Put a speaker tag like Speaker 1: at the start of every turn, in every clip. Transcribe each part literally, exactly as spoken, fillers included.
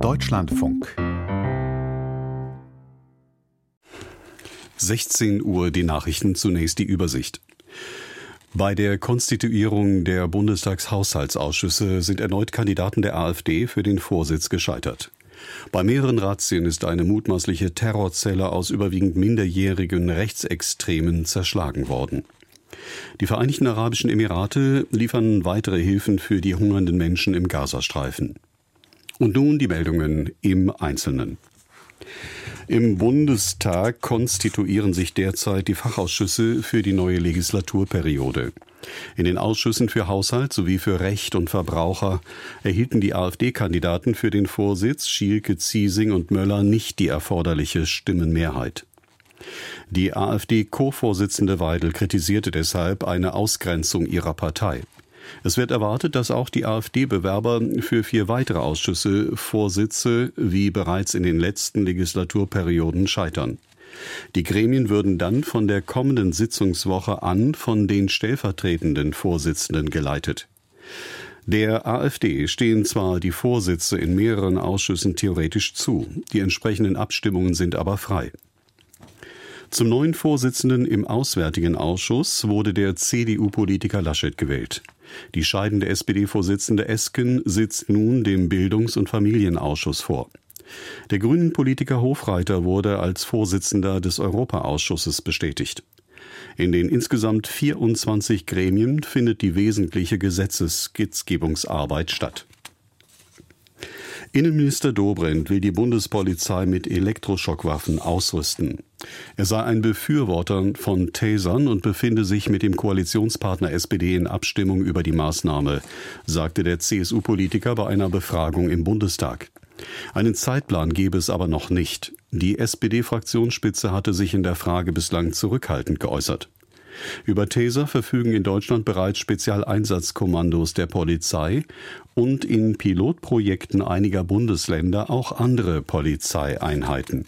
Speaker 1: Deutschlandfunk. sechzehn Uhr, die Nachrichten, zunächst die Übersicht. Bei der Konstituierung der Bundestagshaushaltsausschüsse sind erneut Kandidaten der AfD für den Vorsitz gescheitert. Bei mehreren Razzien ist eine mutmaßliche Terrorzelle aus überwiegend minderjährigen Rechtsextremen zerschlagen worden. Die Vereinigten Arabischen Emirate liefern weitere Hilfen für die hungernden Menschen im Gazastreifen. Und nun die Meldungen im Einzelnen. Im Bundestag konstituieren sich derzeit die Fachausschüsse für die neue Legislaturperiode. In den Ausschüssen für Haushalt sowie für Recht und Verbraucher erhielten die AfD-Kandidaten für den Vorsitz Schielke, Ziesing und Möller nicht die erforderliche Stimmenmehrheit. Die AfD-Co-Vorsitzende Weidel kritisierte deshalb eine Ausgrenzung ihrer Partei. Es wird erwartet, dass auch die AfD-Bewerber für vier weitere Ausschüsse Vorsitze wie bereits in den letzten Legislaturperioden scheitern. Die Gremien würden dann von der kommenden Sitzungswoche an von den stellvertretenden Vorsitzenden geleitet. Der AfD stehen zwar die Vorsitze in mehreren Ausschüssen theoretisch zu, die entsprechenden Abstimmungen sind aber frei. Zum neuen Vorsitzenden im Auswärtigen Ausschuss wurde der C D U-Politiker Laschet gewählt. Die scheidende S P D-Vorsitzende Esken sitzt nun dem Bildungs- und Familienausschuss vor. Der Grünen-Politiker Hofreiter wurde als Vorsitzender des Europaausschusses bestätigt. In den insgesamt vierundzwanzig Gremien findet die wesentliche Gesetzesgesetzgebungsarbeit statt. Innenminister Dobrindt will die Bundespolizei mit Elektroschockwaffen ausrüsten. Er sei ein Befürworter von Tasern und befinde sich mit dem Koalitionspartner S P D in Abstimmung über die Maßnahme, sagte der C S U-Politiker bei einer Befragung im Bundestag. Einen Zeitplan gebe es aber noch nicht. Die S P D-Fraktionsspitze hatte sich in der Frage bislang zurückhaltend geäußert. Über Taser verfügen in Deutschland bereits Spezialeinsatzkommandos der Polizei und in Pilotprojekten einiger Bundesländer auch andere Polizeieinheiten.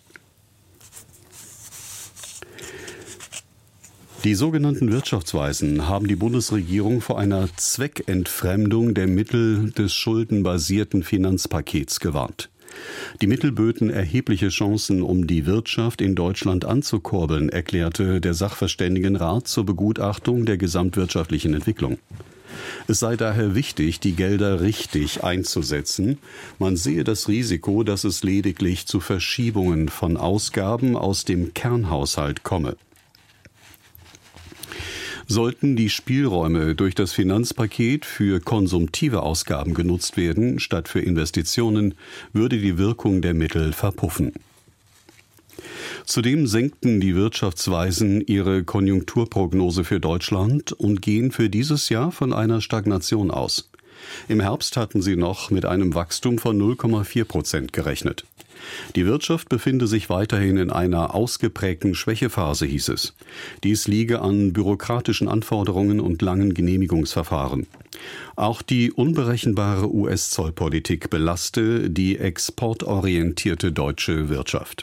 Speaker 1: Die sogenannten Wirtschaftsweisen haben die Bundesregierung vor einer Zweckentfremdung der Mittel des schuldenbasierten Finanzpakets gewarnt. Die Mittel böten erhebliche Chancen, um die Wirtschaft in Deutschland anzukurbeln, erklärte der Sachverständigenrat zur Begutachtung der gesamtwirtschaftlichen Entwicklung. Es sei daher wichtig, die Gelder richtig einzusetzen. Man sehe das Risiko, dass es lediglich zu Verschiebungen von Ausgaben aus dem Kernhaushalt komme. Sollten die Spielräume durch das Finanzpaket für konsumtive Ausgaben genutzt werden, statt für Investitionen, würde die Wirkung der Mittel verpuffen. Zudem senkten die Wirtschaftsweisen ihre Konjunkturprognose für Deutschland und gehen für dieses Jahr von einer Stagnation aus. Im Herbst hatten sie noch mit einem Wachstum von null Komma vier Prozent gerechnet. Die Wirtschaft befinde sich weiterhin in einer ausgeprägten Schwächephase, hieß es. Dies liege an bürokratischen Anforderungen und langen Genehmigungsverfahren. Auch die unberechenbare U S-Zollpolitik belaste die exportorientierte deutsche Wirtschaft.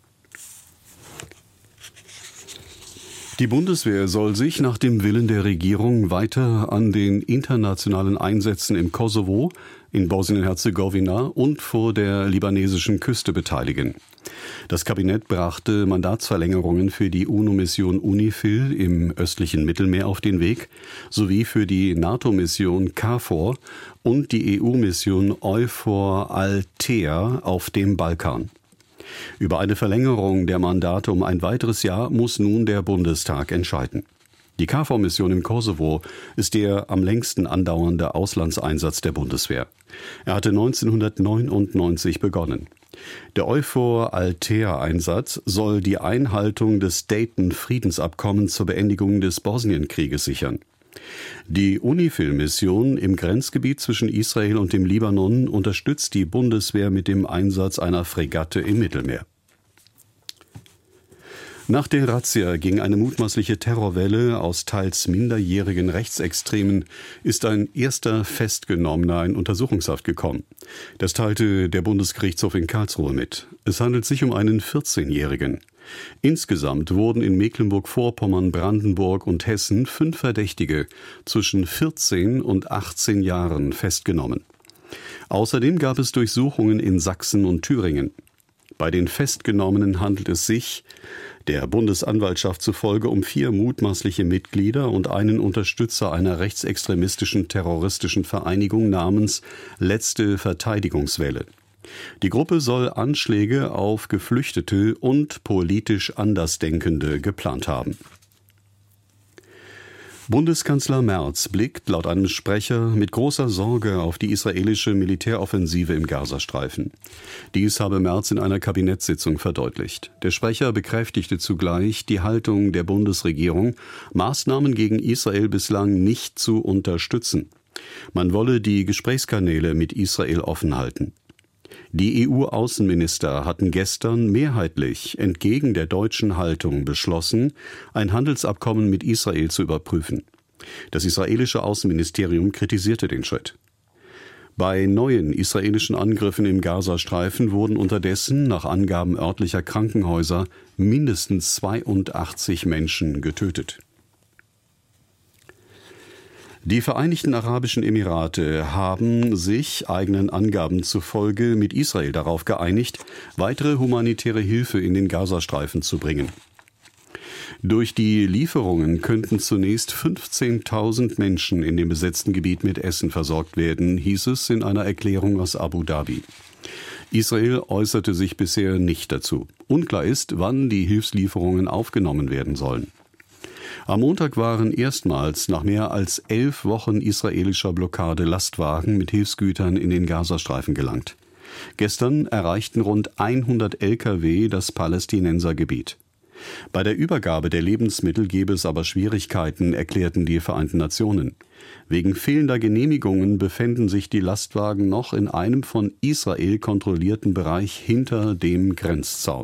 Speaker 1: Die Bundeswehr soll sich nach dem Willen der Regierung weiter an den internationalen Einsätzen im Kosovo, in Bosnien-Herzegowina und vor der libanesischen Küste beteiligen. Das Kabinett brachte Mandatsverlängerungen für die UNO-Mission UNIFIL im östlichen Mittelmeer auf den Weg, sowie für die NATO-Mission KFOR und die E U-Mission EUFOR Althea auf dem Balkan. Über eine Verlängerung der Mandate um ein weiteres Jahr muss nun der Bundestag entscheiden. Die KFOR-Mission im Kosovo ist der am längsten andauernde Auslandseinsatz der Bundeswehr. Er hatte neunzehnhundertneunundneunzig begonnen. Der EUFOR Althea-Einsatz soll die Einhaltung des Dayton-Friedensabkommens zur Beendigung des Bosnienkrieges sichern. Die UNIFIL-Mission im Grenzgebiet zwischen Israel und dem Libanon unterstützt die Bundeswehr mit dem Einsatz einer Fregatte im Mittelmeer. Nach der Razzia gegen eine mutmaßliche Terrorwelle aus teils minderjährigen Rechtsextremen ist ein erster Festgenommener in Untersuchungshaft gekommen. Das teilte der Bundesgerichtshof in Karlsruhe mit. Es handelt sich um einen vierzehnjährigen. Insgesamt wurden in Mecklenburg-Vorpommern, Brandenburg und Hessen fünf Verdächtige zwischen vierzehn und achtzehn Jahren festgenommen. Außerdem gab es Durchsuchungen in Sachsen und Thüringen. Bei den Festgenommenen handelt es sich der Bundesanwaltschaft zufolge um vier mutmaßliche Mitglieder und einen Unterstützer einer rechtsextremistischen terroristischen Vereinigung namens Letzte Verteidigungswelle. Die Gruppe soll Anschläge auf Geflüchtete und politisch Andersdenkende geplant haben. Bundeskanzler Merz blickt laut einem Sprecher mit großer Sorge auf die israelische Militäroffensive im Gazastreifen. Dies habe Merz in einer Kabinettssitzung verdeutlicht. Der Sprecher bekräftigte zugleich die Haltung der Bundesregierung, Maßnahmen gegen Israel bislang nicht zu unterstützen. Man wolle die Gesprächskanäle mit Israel offen halten. Die E U-Außenminister hatten gestern mehrheitlich entgegen der deutschen Haltung beschlossen, ein Handelsabkommen mit Israel zu überprüfen. Das israelische Außenministerium kritisierte den Schritt. Bei neuen israelischen Angriffen im Gazastreifen wurden unterdessen nach Angaben örtlicher Krankenhäuser mindestens zweiundachtzig Menschen getötet. Die Vereinigten Arabischen Emirate haben sich eigenen Angaben zufolge mit Israel darauf geeinigt, weitere humanitäre Hilfe in den Gazastreifen zu bringen. Durch die Lieferungen könnten zunächst fünfzehntausend Menschen in dem besetzten Gebiet mit Essen versorgt werden, hieß es in einer Erklärung aus Abu Dhabi. Israel äußerte sich bisher nicht dazu. Unklar ist, wann die Hilfslieferungen aufgenommen werden sollen. Am Montag waren erstmals nach mehr als elf Wochen israelischer Blockade Lastwagen mit Hilfsgütern in den Gazastreifen gelangt. Gestern erreichten rund hundert L K W das Palästinensergebiet. Bei der Übergabe der Lebensmittel gäbe es aber Schwierigkeiten, erklärten die Vereinten Nationen. Wegen fehlender Genehmigungen befänden sich die Lastwagen noch in einem von Israel kontrollierten Bereich hinter dem Grenzzaun.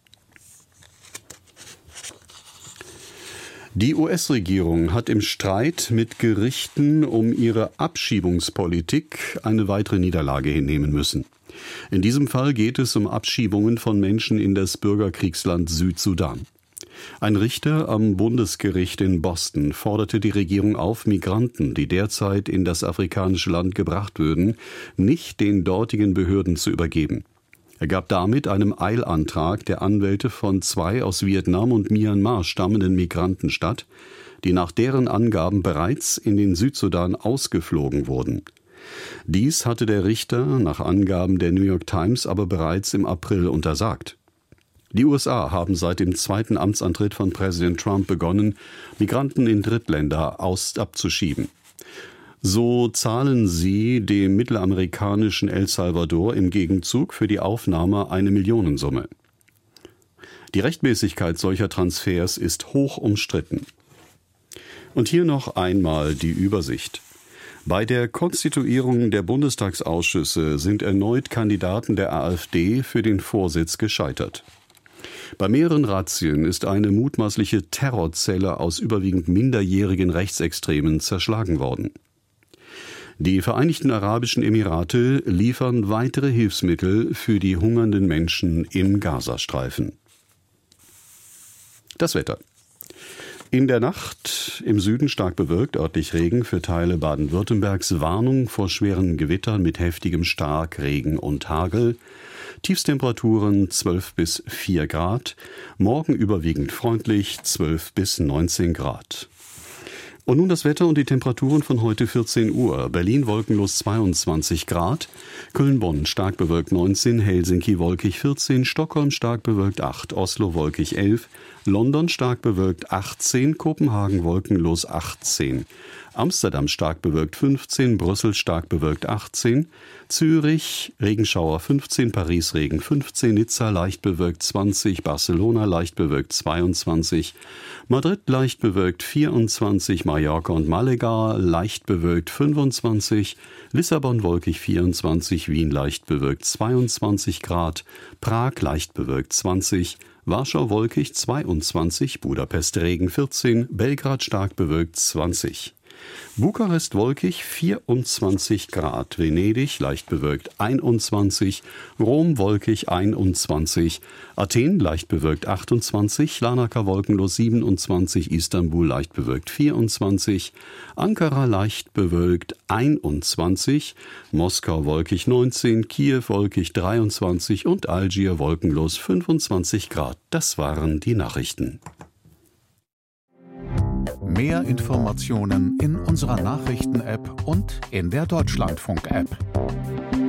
Speaker 1: Die U S-Regierung hat im Streit mit Gerichten um ihre Abschiebungspolitik eine weitere Niederlage hinnehmen müssen. In diesem Fall geht es um Abschiebungen von Menschen in das Bürgerkriegsland Südsudan. Ein Richter am Bundesgericht in Boston forderte die Regierung auf, Migranten, die derzeit in das afrikanische Land gebracht würden, nicht den dortigen Behörden zu übergeben. Er gab damit einem Eilantrag der Anwälte von zwei aus Vietnam und Myanmar stammenden Migranten statt, die nach deren Angaben bereits in den Südsudan ausgeflogen wurden. Dies hatte der Richter nach Angaben der New York Times aber bereits im April untersagt. Die U S A haben seit dem zweiten Amtsantritt von Präsident Trump begonnen, Migranten in Drittländer aus abzuschieben. So zahlen sie dem mittelamerikanischen El Salvador im Gegenzug für die Aufnahme eine Millionensumme. Die Rechtmäßigkeit solcher Transfers ist hoch umstritten. Und hier noch einmal die Übersicht. Bei der Konstituierung der Bundestagsausschüsse sind erneut Kandidaten der AfD für den Vorsitz gescheitert. Bei mehreren Razzien ist eine mutmaßliche Terrorzelle aus überwiegend minderjährigen Rechtsextremen zerschlagen worden. Die Vereinigten Arabischen Emirate liefern weitere Hilfsmittel für die hungernden Menschen im Gazastreifen. Das Wetter. In der Nacht im Süden stark bewölkt, örtlich Regen für Teile Baden-Württembergs, Warnung vor schweren Gewittern mit heftigem Starkregen und Hagel. Tiefstemperaturen zwölf bis vier Grad, morgen überwiegend freundlich zwölf bis neunzehn Grad. Und nun das Wetter und die Temperaturen von heute vierzehn Uhr. Berlin wolkenlos zweiundzwanzig Grad, Köln-Bonn stark bewölkt neunzehn, Helsinki wolkig vierzehn, Stockholm stark bewölkt acht, Oslo wolkig elf, London stark bewölkt achtzehn, Kopenhagen wolkenlos achtzehn, Amsterdam stark bewölkt fünfzehn, Brüssel stark bewölkt achtzehn, Zürich Regenschauer fünfzehn, Paris Regen fünfzehn, Nizza leicht bewölkt zwanzig, Barcelona leicht bewölkt zweiundzwanzig, Madrid leicht bewölkt vierundzwanzig, Mallorca und Malaga leicht bewölkt fünfundzwanzig, Lissabon wolkig vierundzwanzig, Wien leicht bewölkt zweiundzwanzig Grad, Prag leicht bewölkt zwanzig, Warschau wolkig zweiundzwanzig, Budapest Regen vierzehn, Belgrad stark bewölkt zwanzig. Bukarest wolkig vierundzwanzig Grad, Venedig leicht bewölkt einundzwanzig, Rom wolkig einundzwanzig, Athen leicht bewölkt achtundzwanzig, Larnaca wolkenlos siebenundzwanzig, Istanbul leicht bewölkt vierundzwanzig, Ankara leicht bewölkt einundzwanzig, Moskau wolkig neunzehn, Kiew wolkig dreiundzwanzig und Algier wolkenlos fünfundzwanzig Grad. Das waren die Nachrichten.
Speaker 2: Mehr Informationen in unserer Nachrichten-App und in der Deutschlandfunk-App.